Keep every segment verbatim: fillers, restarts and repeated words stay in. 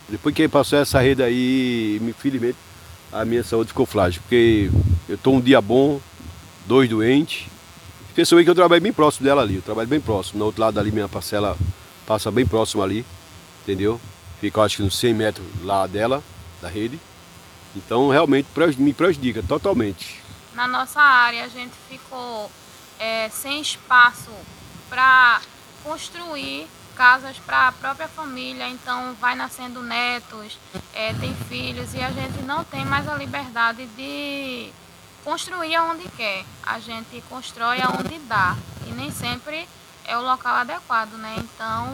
Depois que passou essa rede aí, infelizmente, a minha saúde ficou frágil, porque eu tô um dia bom, dois doentes. Pessoa que eu trabalho bem próximo dela ali, eu trabalho bem próximo. No outro lado ali, minha parcela passa bem próximo ali, entendeu? Fica, acho que uns cem metros lá dela, da rede. Então, realmente, me prejudica totalmente. Na nossa área, a gente ficou é, sem espaço para construir casas para a própria família, então vai nascendo netos, é, tem filhos e a gente não tem mais a liberdade de construir aonde quer. A gente constrói aonde dá e nem sempre é o local adequado, né? Então...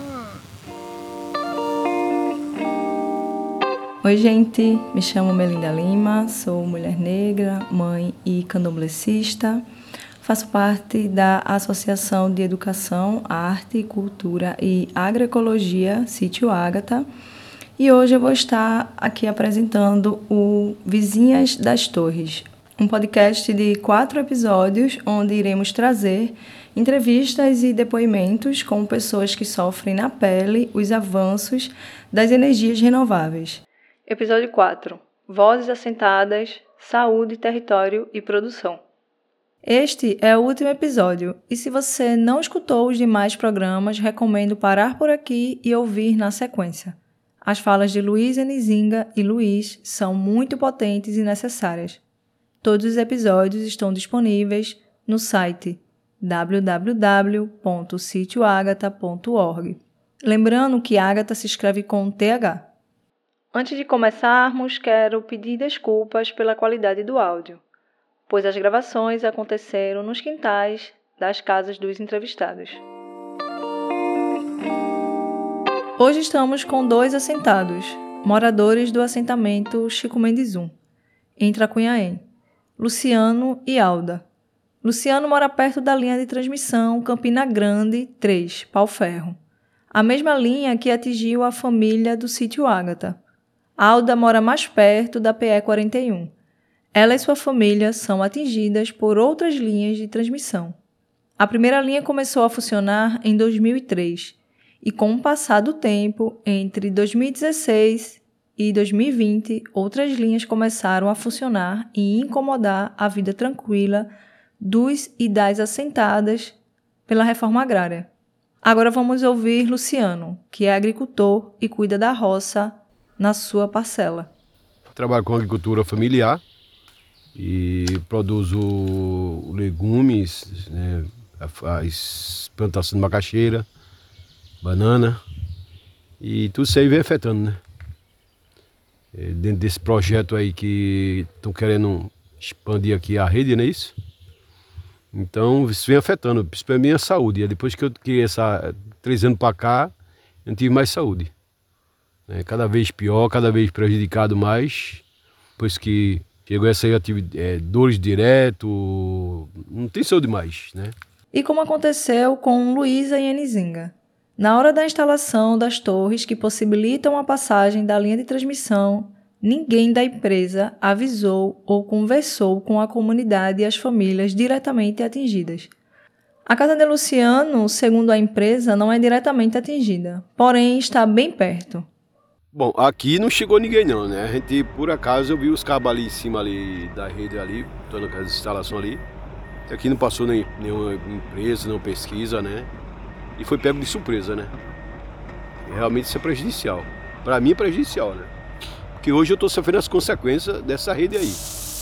Oi, gente, me chamo Melinda Lima, sou mulher negra, mãe e candomblessista. Faço parte da Associação de Educação, Arte, Cultura e Agroecologia Sítio Ágata e hoje eu vou estar aqui apresentando o Vizinhas das Torres, um podcast de quatro episódios onde iremos trazer entrevistas e depoimentos com pessoas que sofrem na pele os avanços das energias renováveis. Episódio quatro. Vozes assentadas, saúde, território e produção. Este é o último episódio, e se você não escutou os demais programas, recomendo parar por aqui e ouvir na sequência. As falas de Luiz Enizinga e Luiz são muito potentes e necessárias. Todos os episódios estão disponíveis no site w w w ponto sítio ágata ponto org. Lembrando que Ágata se escreve com T H. Antes de começarmos, quero pedir desculpas pela qualidade do áudio, pois as gravações aconteceram nos quintais das casas dos entrevistados. Hoje estamos com dois assentados, moradores do assentamento Chico Mendes um, em Tracunhaém, Luciano e Alda. Luciano mora perto da linha de transmissão Campina Grande três, Pau-Ferro, a mesma linha que atingiu a família do sítio Ágata. Alda mora mais perto da P E quarenta e um. Ela e sua família são atingidas por outras linhas de transmissão. A primeira linha começou a funcionar em dois mil e três e, com o passar do tempo, entre dois mil e dezesseis e dois mil e vinte, outras linhas começaram a funcionar e incomodar a vida tranquila dos e das assentadas pela reforma agrária. Agora vamos ouvir Luciano, que é agricultor e cuida da roça na sua parcela. Trabalho com agricultura familiar e produzo legumes, né, as plantação de macaxeira, banana e tudo isso aí vem afetando, né? É, dentro desse projeto aí que estão querendo expandir aqui a rede, não é isso? Então isso vem afetando, principalmente a minha saúde. E depois que eu criei essa três anos para cá, eu não tive mais saúde. É, cada vez pior, cada vez prejudicado mais, depois que chegou essa aí, eu tive é, dores direto, não tem saúde mais, né? E como aconteceu com Luísa e Enizinga. Na hora da instalação das torres que possibilitam a passagem da linha de transmissão, ninguém da empresa avisou ou conversou com a comunidade e as famílias diretamente atingidas. A casa de Luciano, segundo a empresa, não é diretamente atingida, porém está bem perto. Bom, aqui não chegou ninguém não, né? A gente, por acaso, eu vi os cabos ali em cima ali da rede ali, toda aquela instalação ali. Aqui não passou nem, nenhuma empresa, nenhuma pesquisa, né? E foi pego de surpresa, né? Realmente isso é prejudicial. Para mim é prejudicial, né? Porque hoje eu estou sofrendo as consequências dessa rede aí.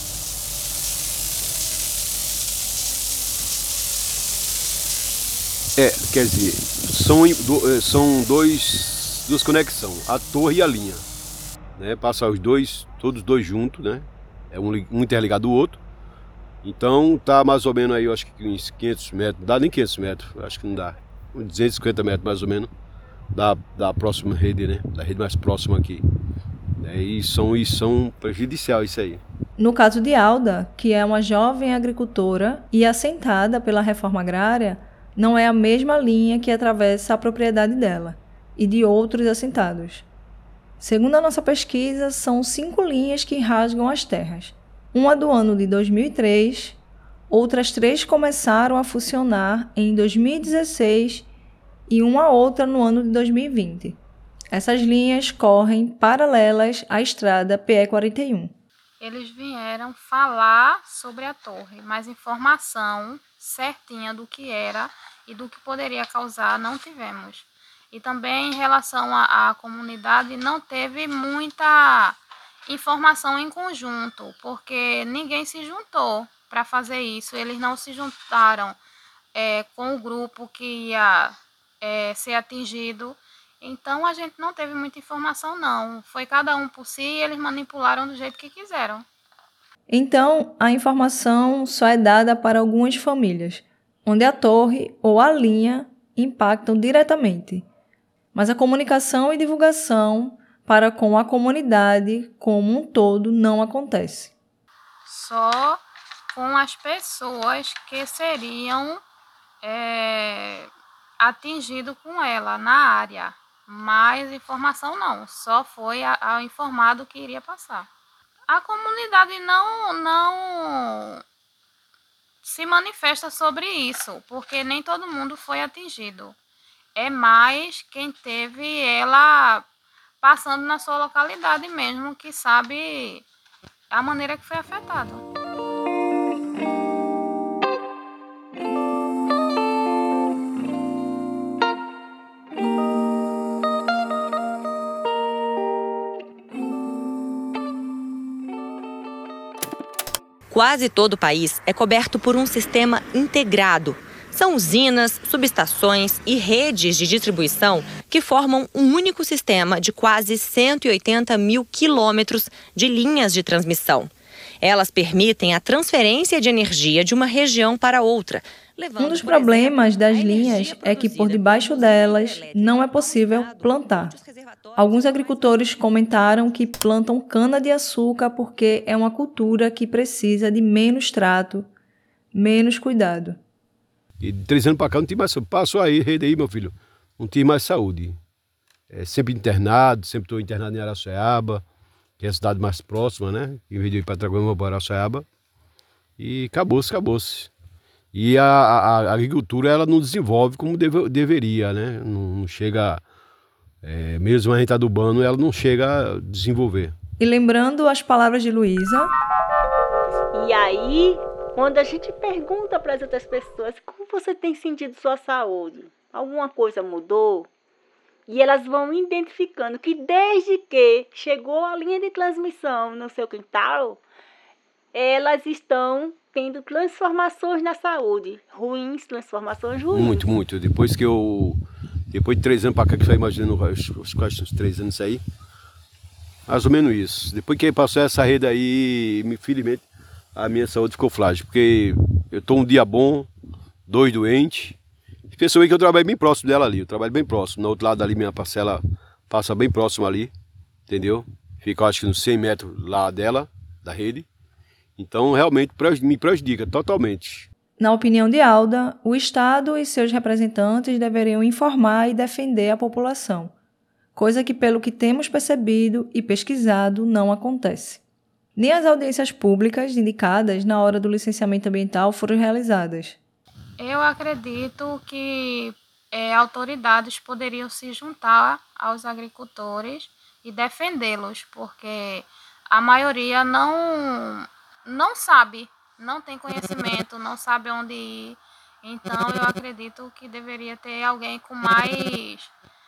É, quer dizer, são, são dois... duas conexões, a torre e a linha, né? Passa os dois, todos os dois juntos, né? É um, um interligado ao outro. Então tá mais ou menos aí, eu acho que uns quinhentos metros, não dá nem quinhentos metros, acho que não dá, uns duzentos e cinquenta metros mais ou menos da, da próxima rede, né? Da rede mais próxima aqui. É, e são, e são prejudicial isso aí. No caso de Alda, que é uma jovem agricultora e assentada pela reforma agrária, não é a mesma linha que atravessa a propriedade dela e de outros assentados. Segundo a nossa pesquisa, são cinco linhas que rasgam as terras. Uma do ano de dois mil e três, outras três começaram a funcionar em dois mil e dezesseis e uma outra no ano de dois mil e vinte. Essas linhas correm paralelas à estrada P E quarenta e um. Eles vieram falar sobre a torre, mas informação certinha do que era e do que poderia causar não tivemos. E também em relação à, à comunidade não teve muita informação em conjunto, porque ninguém se juntou para fazer isso. Eles não se juntaram é, com o grupo que ia é, ser atingido. Então a gente não teve muita informação não. Foi cada um por si e eles manipularam do jeito que quiseram. Então, a informação só é dada para algumas famílias, onde a torre ou a linha impactam diretamente. Mas a comunicação e divulgação para com a comunidade como um todo não acontece. Só com as pessoas que seriam é, atingidas com ela na área. Mas informação não, só foi a, a informado que iria passar. A comunidade não, não se manifesta sobre isso, porque nem todo mundo foi atingido. É mais quem teve ela passando na sua localidade mesmo, que sabe a maneira que foi afetado. Quase todo o país é coberto por um sistema integrado. São usinas, subestações e redes de distribuição que formam um único sistema de quase cento e oitenta mil quilômetros de linhas de transmissão. Elas permitem a transferência de energia de uma região para outra. Um dos problemas das linhas é que por debaixo delas não é possível plantar. Alguns agricultores comentaram que plantam cana-de-açúcar porque é uma cultura que precisa de menos trato, menos cuidado. E de três anos para cá não tinha mais saúde. Passou aí, rede aí, meu filho, não tinha mais saúde. É, sempre internado, sempre estou internado em Araçoiaba, que é a cidade mais próxima, né? Em vez de ir para Traguama, eu vou para Araçoiaba. E acabou-se, acabou-se. E a, a, a agricultura, ela não desenvolve como deve, deveria, né? Não, não chega, é, mesmo a gente adubando, ela não chega a desenvolver. E lembrando as palavras de Luísa... E aí, quando a gente pergunta para as outras pessoas como você tem sentido sua saúde, alguma coisa mudou? E elas vão identificando que desde que chegou a linha de transmissão no seu quintal, elas estão tendo transformações na saúde, ruins, transformações ruins. Muito, muito. Depois que eu, depois de três anos para cá, que eu imaginando os, os quase uns três anos aí, mais ou menos isso. Depois que passou essa rede aí, infelizmente, a minha saúde ficou frágil, porque eu estou um dia bom, dois doentes. Pessoa que eu trabalho bem próximo dela ali, eu trabalho bem próximo. No outro lado ali, minha parcela passa bem próximo ali, entendeu? Fica, acho que uns cem metros lá dela, da rede. Então, realmente, me prejudica totalmente. Na opinião de Alda, o Estado e seus representantes deveriam informar e defender a população, coisa que, pelo que temos percebido e pesquisado, não acontece. Nem as audiências públicas indicadas na hora do licenciamento ambiental foram realizadas. Eu acredito que é, autoridades poderiam se juntar aos agricultores e defendê-los, porque a maioria não, não sabe, não tem conhecimento, não sabe onde ir. Então, eu acredito que deveria ter alguém com mais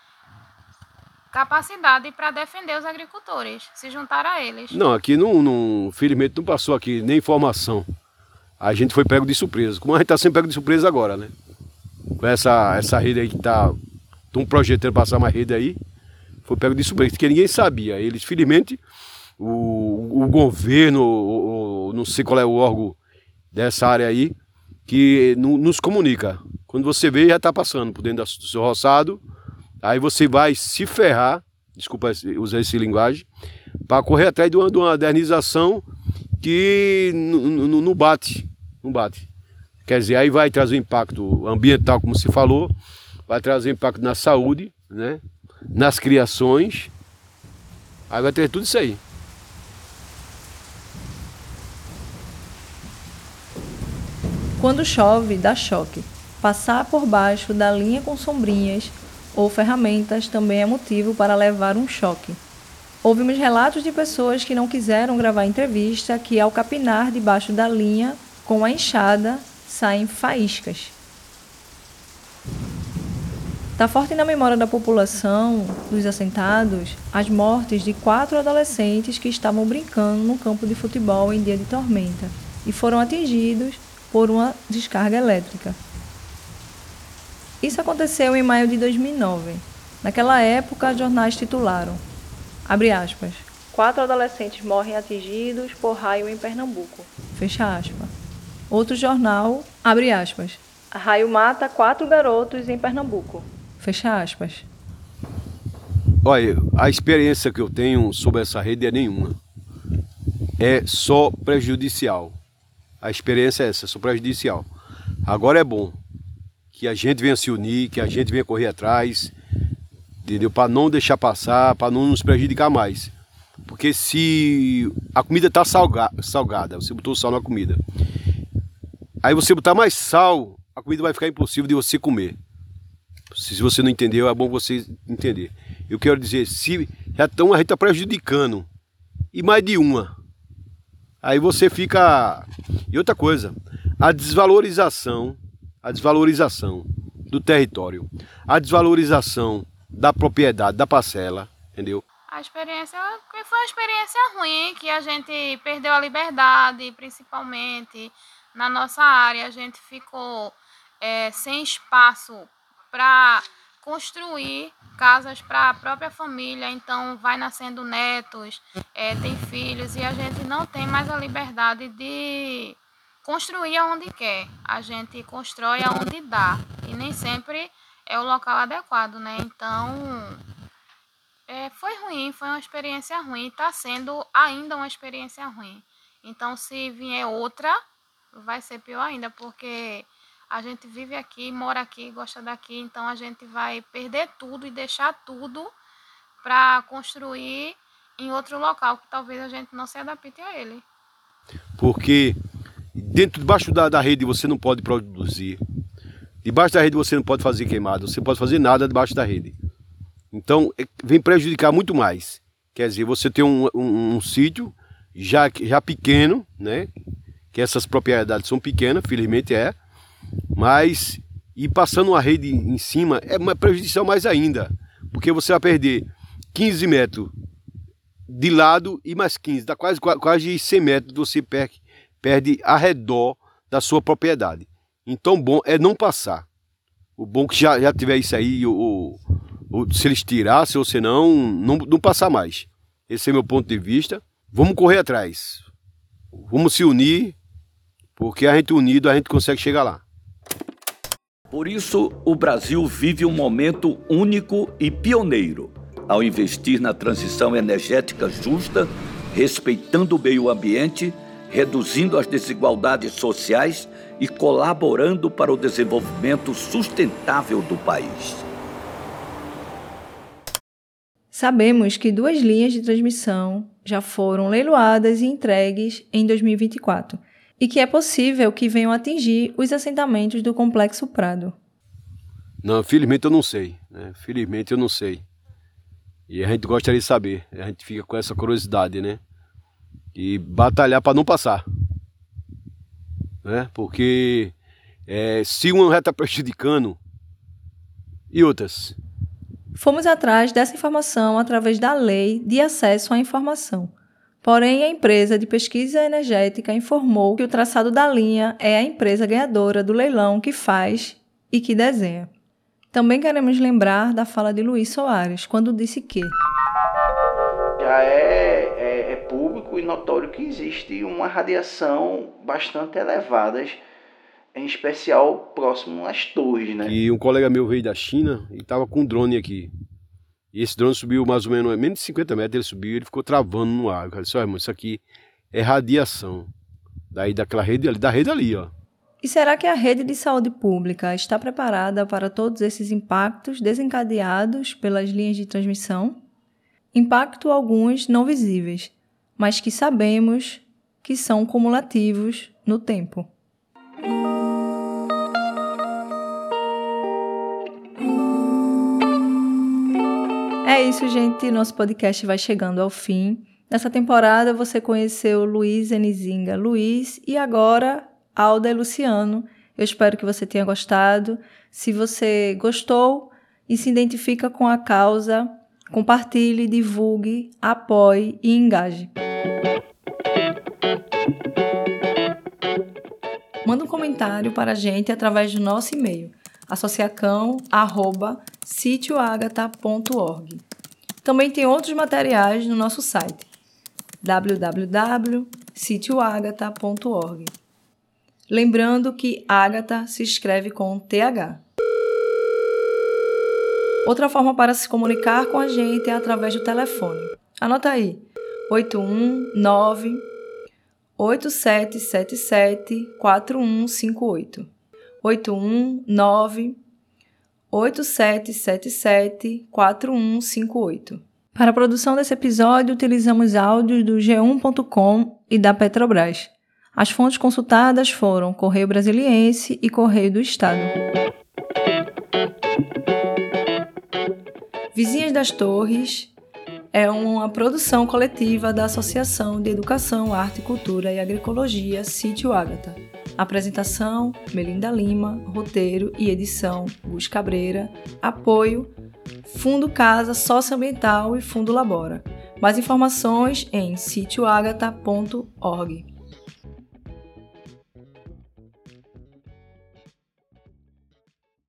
capacidade para defender os agricultores, se juntar a eles. Não, aqui, não, não, felizmente, não passou aqui nem informação. A gente foi pego de surpresa, como a gente está sempre pego de surpresa agora, né? Com essa, essa rede aí que está um projetando passar uma rede aí, foi pego de surpresa, porque ninguém sabia. Eles, felizmente, o, o governo, o, o, não sei qual é o órgão dessa área aí, que no, nos comunica. Quando você vê, já está passando por dentro do seu roçado, aí você vai se ferrar, desculpa usar essa linguagem, para correr atrás de uma, de uma modernização que não bate, não bate. Quer dizer, aí vai trazer impacto ambiental, como se falou, vai trazer impacto na saúde, né? Nas criações, aí vai ter tudo isso aí. Quando chove, dá choque. Passar por baixo da linha com sombrinhas ou ferramentas também é motivo para levar um choque. Ouvimos relatos de pessoas que não quiseram gravar entrevista, que ao capinar debaixo da linha, com a enxada, saem faíscas. Está forte na memória da população, dos assentados, as mortes de quatro adolescentes que estavam brincando no campo de futebol em dia de tormenta e foram atingidos por uma descarga elétrica. Isso aconteceu em maio de dois mil e nove. Naquela época, jornais titularam, abre aspas, quatro adolescentes morrem atingidos por raio em Pernambuco, fecha aspas. Outro jornal, abre aspas, raio mata quatro garotos em Pernambuco, fecha aspas. Olha, a experiência que eu tenho sobre essa rede é nenhuma. É só prejudicial. A experiência é essa, é só prejudicial. Agora é bom que a gente venha se unir, que a gente venha correr atrás, entendeu? Para não deixar passar, para não nos prejudicar mais. Porque se a comida está salga, salgada, você botou sal na comida, aí você botar mais sal, a comida vai ficar impossível de você comer. Se você não entendeu, é bom você entender. Eu quero dizer, se já estão, a gente está prejudicando, e mais de uma, aí você fica... E outra coisa, a desvalorização, a desvalorização do território, a desvalorização da propriedade, da parcela, entendeu? A experiência foi uma experiência ruim, que a gente perdeu a liberdade, principalmente na nossa área. A gente ficou é, sem espaço para construir casas para a própria família, então vai nascendo netos, é, tem filhos, e a gente não tem mais a liberdade de construir aonde quer. A gente constrói aonde dá, e nem sempre é o local adequado, né? Então, é, foi ruim, foi uma experiência ruim, está sendo ainda uma experiência ruim. Então, se vier outra, vai ser pior ainda, porque a gente vive aqui, mora aqui, gosta daqui, então a gente vai perder tudo e deixar tudo para construir em outro local, que talvez a gente não se adapte a ele. Porque dentro, debaixo da, da rede você não pode produzir, debaixo da rede você não pode fazer queimado, você não pode fazer nada debaixo da rede. Então vem prejudicar muito mais. Quer dizer, você tem um, um, um sítio já, já pequeno, né? Que essas propriedades são pequenas, felizmente é. Mas, e passando uma rede em cima, é mais prejudicial mais ainda. Porque você vai perder quinze metros de lado e mais quinze, dá quase, quase cem metros você perde, perde ao redor da sua propriedade. Então, bom é não passar. O bom que já, já tiver isso aí, o, o, se eles tirassem ou se não, não, não passar mais. Esse é meu ponto de vista. Vamos correr atrás. Vamos se unir, porque a gente unido, a gente consegue chegar lá. Por isso, o Brasil vive um momento único e pioneiro ao investir na transição energética justa, respeitando o meio ambiente, reduzindo as desigualdades sociais e colaborando para o desenvolvimento sustentável do país. Sabemos que duas linhas de transmissão já foram leiloadas e entregues em dois mil e vinte e quatro. E que é possível que venham atingir os assentamentos do Complexo Prado. Não, felizmente eu não sei, né? Felizmente eu não sei. E a gente gostaria de saber, a gente fica com essa curiosidade, né? E batalhar para não passar. Né? Porque é, se um já está prejudicando, e outras? Fomos atrás dessa informação através da Lei de Acesso à Informação. Porém, a empresa de pesquisa energética informou que o traçado da linha é a empresa ganhadora do leilão que faz e que desenha. Também queremos lembrar da fala de Luiz Soares, quando disse que já é, é, é público e notório que existe uma radiação bastante elevada, em especial próximo às torres, né? E um colega meu veio da China e estava com um drone aqui. E esse drone subiu mais ou menos, menos de cinquenta metros, ele subiu e ele ficou travando no ar. Eu disse, olha, irmão, isso aqui é radiação. Daí daquela rede ali, da rede ali, ó. E será que a rede de saúde pública está preparada para todos esses impactos desencadeados pelas linhas de transmissão? Impacto alguns não visíveis, mas que sabemos que são cumulativos no tempo. É isso, gente. Nosso podcast vai chegando ao fim. Nessa temporada você conheceu Luiz Enizinga Luiz e agora Alda e Luciano. Eu espero que você tenha gostado. Se você gostou e se identifica com a causa, compartilhe, divulgue, apoie e engaje. Manda um comentário para a gente através do nosso e-mail, associacão arroba sítio ágata ponto org. Também tem outros materiais no nosso site, w w w ponto sítio ágata ponto org. Lembrando que Ágata se escreve com T H. Outra forma para se comunicar com a gente é através do telefone. Anota aí, oito um nove, oito sete sete sete, quatro um cinco oito. oito um nove, oito sete sete sete, quatro um cinco oito. Para a produção desse episódio, utilizamos áudios do G um ponto com e da Petrobras. As fontes consultadas foram Correio Brasiliense e Correio do Estado. Vizinhas das Torres é uma produção coletiva da Associação de Educação, Arte, Cultura e Agroecologia Sítio Ágata. Apresentação, Melinda Lima. Roteiro e edição, Gus Cabreira. Apoio, Fundo Casa Socioambiental e Fundo Labora. Mais informações em sítio ágata ponto org.